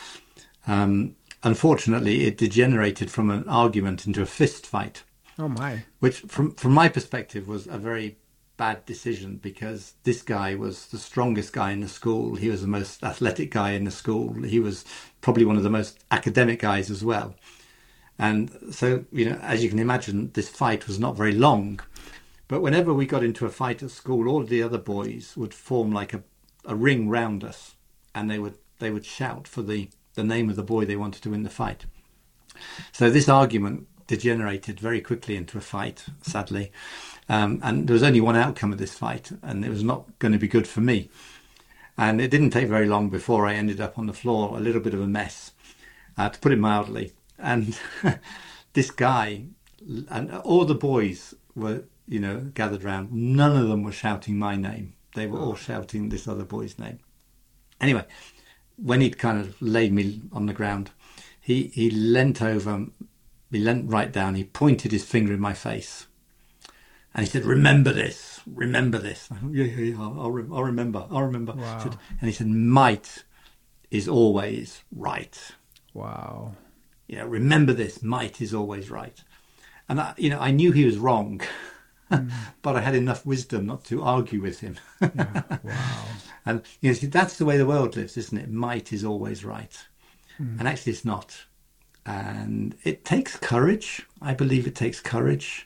um, unfortunately, it degenerated from an argument into a fist fight. Oh my! Which, from from my perspective, was a very bad decision, because this guy was the strongest guy in the school. He was the most athletic guy in the school. He was probably one of the most academic guys as well. And so, you know, as you can imagine, this fight was not very long. But whenever we got into a fight at school, all of the other boys would form like a, a ring round us, and they would they would shout for the, the name of the boy they wanted to win the fight. So this argument degenerated very quickly into a fight, sadly. Um, and there was only one outcome of this fight, and it was not going to be good for me. And it didn't take very long before I ended up on the floor, a little bit of a mess, uh, to put it mildly. And this guy, and all the boys were, you know, gathered round. None of them were shouting my name. They were all shouting this other boy's name. Anyway, when he'd kind of laid me on the ground, he, he leant over, he leant right down, he pointed his finger in my face. And he said, "Remember this, remember this." I, yeah, yeah, yeah, I'll, I'll, I'll remember, I'll remember. Wow. Said, and he said, "Might is always right." Wow. Yeah, remember this, might is always right. And, I, you know, I knew he was wrong, mm. but I had enough wisdom not to argue with him. Yeah. Wow. And, you know, see, that's the way the world lives, isn't it? Might is always right. Mm. And actually it's not. And it takes courage. I believe it takes courage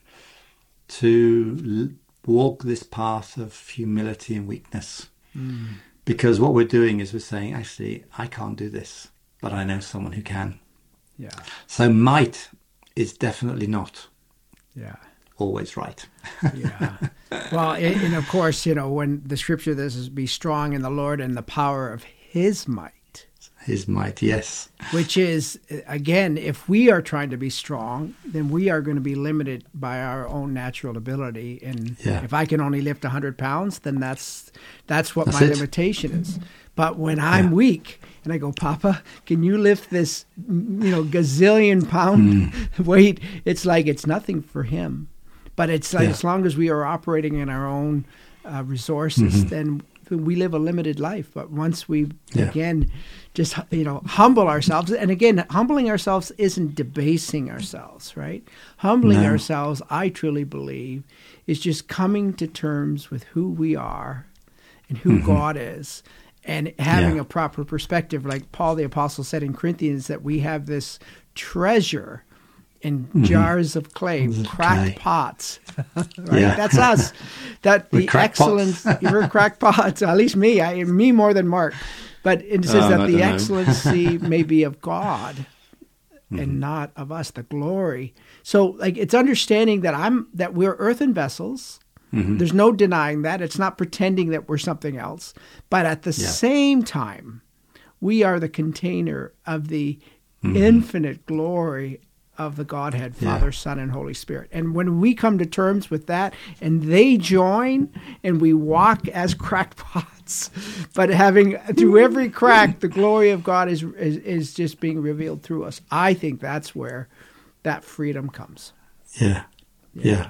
to walk this path of humility and weakness. Mm. Because what we're doing is we're saying, actually, I can't do this, but I know someone who can. Yeah. So might is definitely not yeah. always right. Yeah. Well, and, and of course, you know, when the scripture this is be strong in the Lord and the power of his might. His might, yes. Which is, again, if we are trying to be strong, then we are going to be limited by our own natural ability. And Yeah. if I can only lift one hundred pounds, then that's that's what That's my it. limitation is. But when I'm Yeah. weak and I go, Papa, can you lift this, you know, gazillion pound Mm. weight? It's like it's nothing for him. But it's like Yeah. as long as we are operating in our own uh, resources, Mm-hmm. then we live a limited life. But once we, Yeah. again, just, you know, humble ourselves. And again, humbling ourselves isn't debasing ourselves, right? Humbling No. ourselves, I truly believe, is just coming to terms with who we are and who Mm-hmm. God is, and having Yeah. a proper perspective. Like Paul the Apostle said in Corinthians, that we have this treasure in jars of clay, Of cracked clay. pots. Right? Yeah. That's us. That We're the crackpots. excellence, we're crackpots. At least me, I me more than Mark. But it says Oh, that I the don't know. excellency may be of God Mm-hmm. and not of us. The glory. So, like, it's understanding that I'm that we're earthen vessels. Mm-hmm. There's no denying that. It's not pretending that we're something else. But at the Yeah. same time, we are the container of the Mm-hmm. infinite glory of the Godhead, Yeah. Father, Son, and Holy Spirit. And when we come to terms with that and they join and we walk as crackpots, but having through every crack, the glory of God is, is, is just being revealed through us. I think that's where that freedom comes. Yeah. Yeah.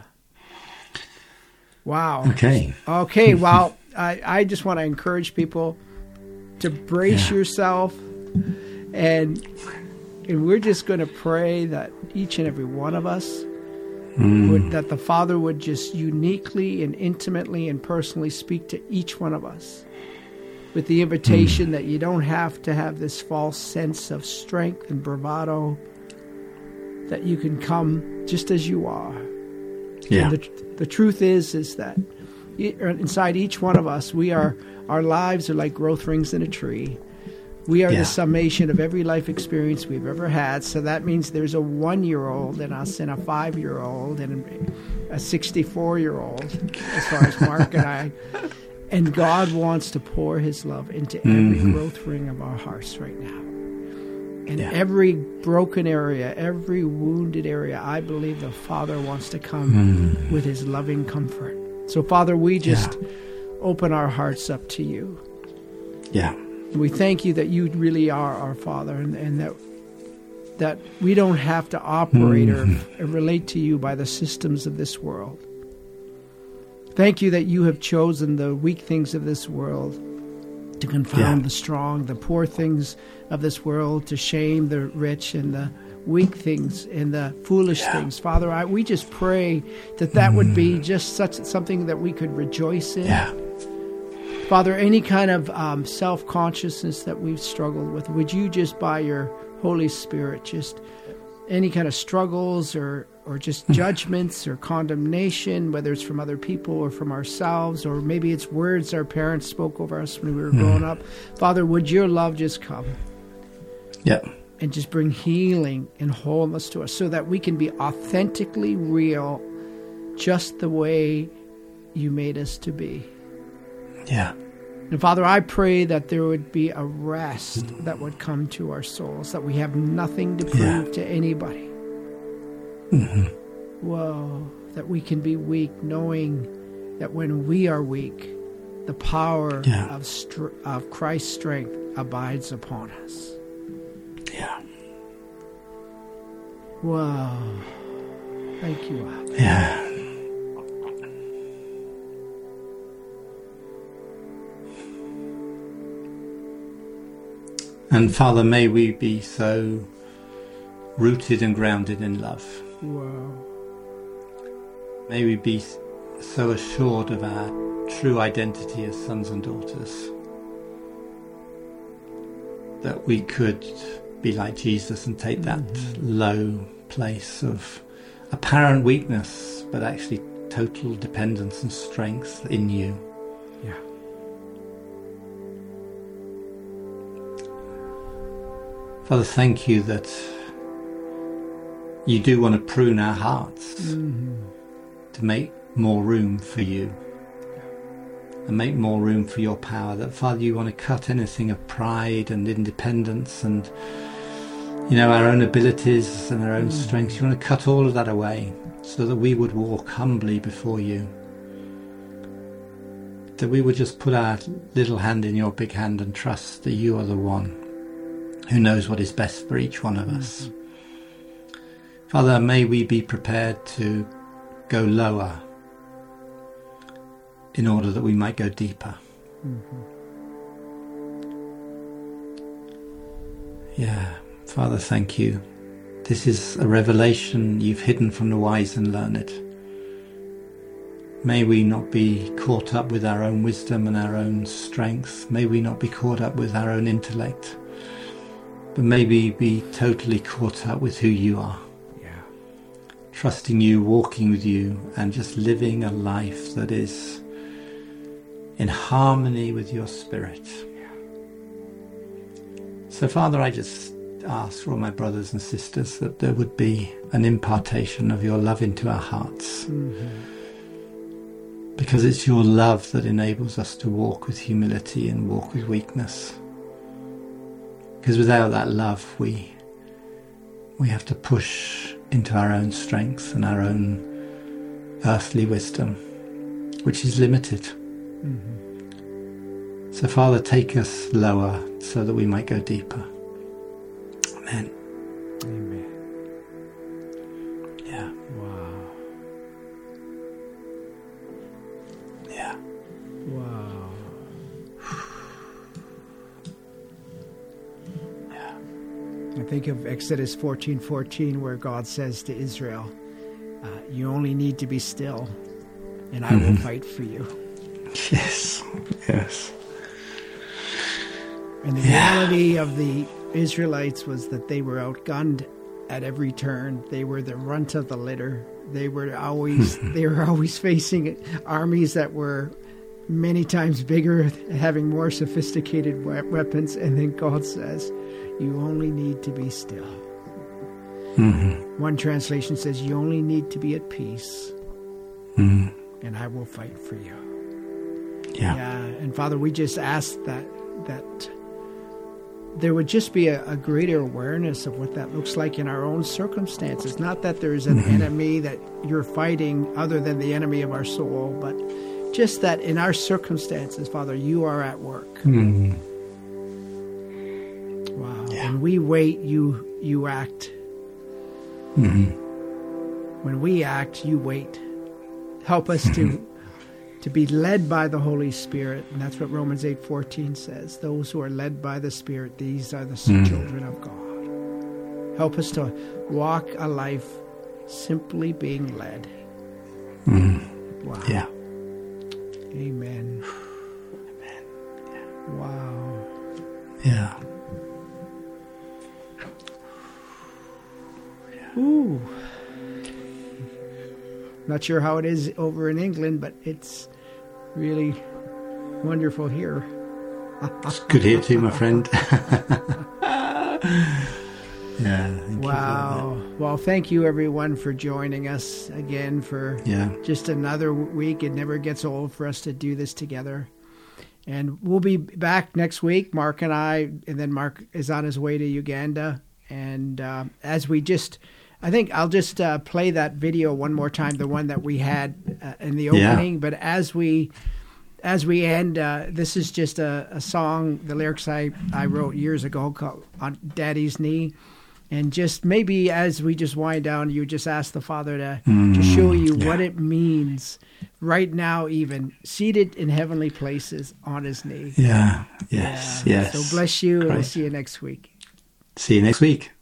Wow. Okay. Okay, well, I, I just want to encourage people to brace Yeah. yourself, and and we're just going to pray that each and every one of us, Mm. would, that the Father would just uniquely and intimately and personally speak to each one of us with the invitation Mm. that you don't have to have this false sense of strength and bravado, that you can come just as you are. Yeah. And the, the truth is, is that i- inside each one of us, we are, our lives are like growth rings in a tree. We are Yeah. the summation of every life experience we've ever had. So that means there's a one-year-old in us, and a five-year-old, and a sixty-four-year-old, as far as Mark and I. And God wants to pour his love into every Mhm. growth ring of our hearts right now. And Yeah. every broken area, every wounded area, I believe the Father wants to come Mm. with his loving comfort. So, Father, we just Yeah. open our hearts up to you. Yeah. We thank you that you really are our Father, and, and that that we don't have to operate Mhm. or, or relate to you by the systems of this world. Thank you that you have chosen the weak things of this world to confound Yeah. the strong, the poor things of this world to shame the rich, and the weak things and the foolish Yeah. things. Father, I, we just pray that that would be just such something that we could rejoice in. Yeah. Father, any kind of um, self-consciousness that we've struggled with, would you just by your Holy Spirit, just any kind of struggles or, or just judgments or condemnation, whether it's from other people or from ourselves, or maybe it's words our parents spoke over us when we were growing up. Father, would your love just come Yeah. and just bring healing and wholeness to us so that we can be authentically real, just the way you made us to be. Yeah. And Father, I pray that there would be a rest that would come to our souls, that we have nothing to prove Yeah. to anybody. Mm-hmm. Whoa, that we can be weak, knowing that when we are weak, the power Yeah. of str- of Christ's strength abides upon us. Yeah. Whoa. Thank you, Abba. Yeah. And Father, may we be so rooted and grounded in love. Whoa. May we be so assured of our true identity as sons and daughters that we could be like Jesus and take that Mm-hmm. low place of apparent weakness, but actually total dependence and strength in you. Yeah. Father, thank you that you do want to prune our hearts Mm-hmm. to make more room for you. and make more room for your power. That, Father, you want to cut anything of pride and independence and, you know, our own abilities and our own strengths. You want to cut all of that away so that we would walk humbly before you. That we would just put our little hand in your big hand and trust that you are the one who knows what is best for each one of us. Mm-hmm. Father, may we be prepared to go lower in order that we might go deeper. Mm-hmm. Yeah, Father, thank you. This is a revelation you've hidden from the wise and learned. May we not be caught up with our own wisdom and our own strength. May we not be caught up with our own intellect. But may we be totally caught up with who you are. Yeah. Trusting you, walking with you, and just living a life that is in harmony with your Spirit. Yeah. So, Father, I just ask for all my brothers and sisters that there would be an impartation of your love into our hearts. Mm-hmm. Because it's your love that enables us to walk with humility and walk with weakness. Because without that love, we we have to push into our own strength and our own earthly wisdom, which is limited. Mm-hmm. So, Father, take us lower so that we might go deeper. Amen. Amen. Yeah. Wow. Yeah. Wow. Yeah. I think of Exodus fourteen fourteen, where God says to Israel, uh, you only need to be still, and I mm-hmm. will fight for you. Yes. Yes. And the yeah. reality of the Israelites was that they were outgunned at every turn. They were the runt of the litter. They were always they were always facing armies that were many times bigger, having more sophisticated we- weapons. And then God says, you only need to be still. Mm-hmm. One translation says, you only need to be at peace, mm-hmm. and I will fight for you. Yeah. Yeah. And Father, we just ask that that there would just be a, a greater awareness of what that looks like in our own circumstances. Not that there's an mm-hmm. enemy that you're fighting other than the enemy of our soul, but just that in our circumstances, Father, you are at work. Mm-hmm. Wow. Yeah. When we wait, you you act. Mm-hmm. When we act, you wait. Help us to to be led by the Holy Spirit. And that's what Romans eight fourteen says. Those who are led by the Spirit, these are the mm. children of God. Help us to walk a life simply being led. Mm. Wow. Yeah. Amen. Amen. Yeah. Wow. Yeah. yeah. Ooh. Not sure how it is over in England, but it's really wonderful here. It's good here too, my friend. Yeah. Wow. Well, thank you everyone for joining us again for yeah. just another week. It never gets old for us to do this together. And we'll be back next week, Mark and I, and then Mark is on his way to Uganda. And uh, as we just... I think I'll just uh, play that video one more time, the one that we had uh, in the opening. Yeah. But as we as we end, uh, this is just a, a song, the lyrics I, I wrote years ago called On Daddy's Knee. And just maybe as we just wind down, you just ask the Father to, mm, to show you yeah. what it means right now, even seated in heavenly places on his knee. Yeah, yes, yeah. yes. So bless you, Great. And we'll see you next week. See you next week.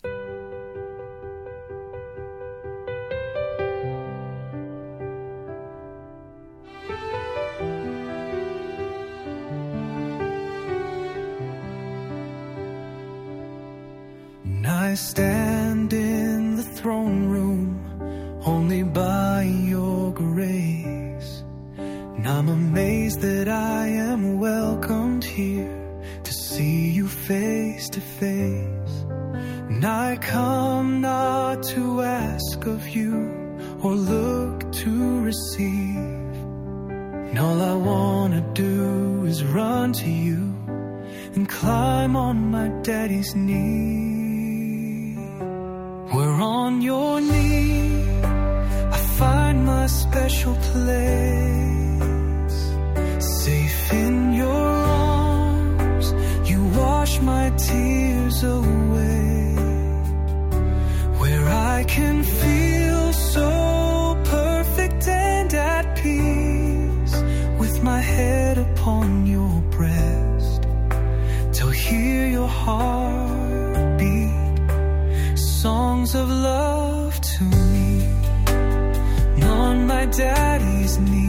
I stand in the throne room only by your grace, and I'm amazed that I am welcomed here to see you face to face. And I come not to ask of you or look to receive, And all I wanna do is run to you and climb on my daddy's knee. Where on your knee I find my special place. Safe in your arms, you wash my tears away. Where I can feel so perfect and at peace, with my head upon your breast, to hear your heart beat songs of love to me. And on my daddy's knee,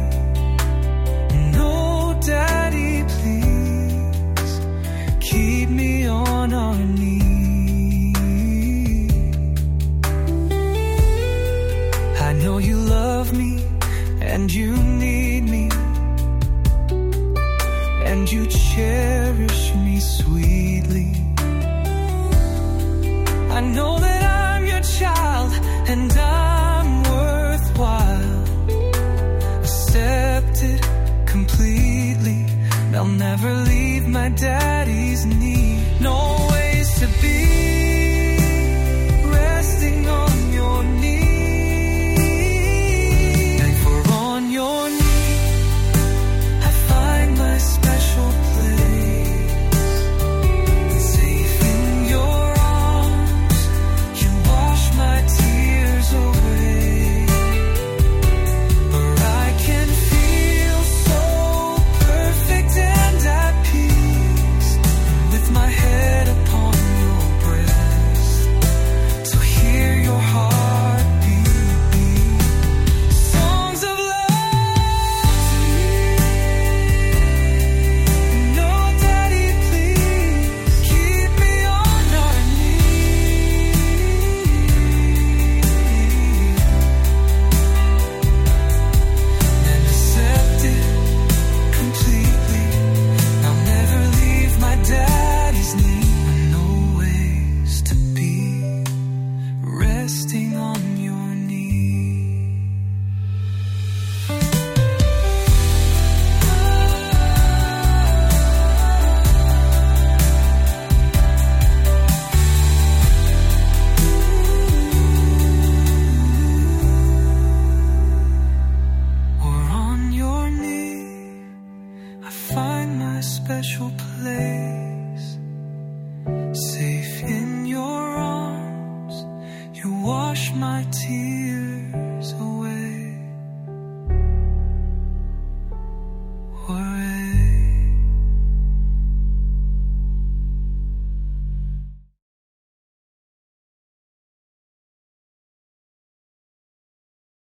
no daddy, please keep me on our knees. I know you love me and you need me, and you cherish me sweetly. I know that I'm your child and I'm worthwhile, accepted completely. I'll never leave my daddy's knee. No ways to be resting on your knee. And for on your knee I find my special place. Safe in your arms, you wash my tears away. Where I can feel so perfect and at peace, with my head upon your breast, to hear your heart beat songs of love to me. No daddy, please keep me on our knees. And accepted completely, I'll never leave my daddy's knee. No ways to be resting on your knee. Or on your knee I find my special place. Safe in your arms, you wash my tears away.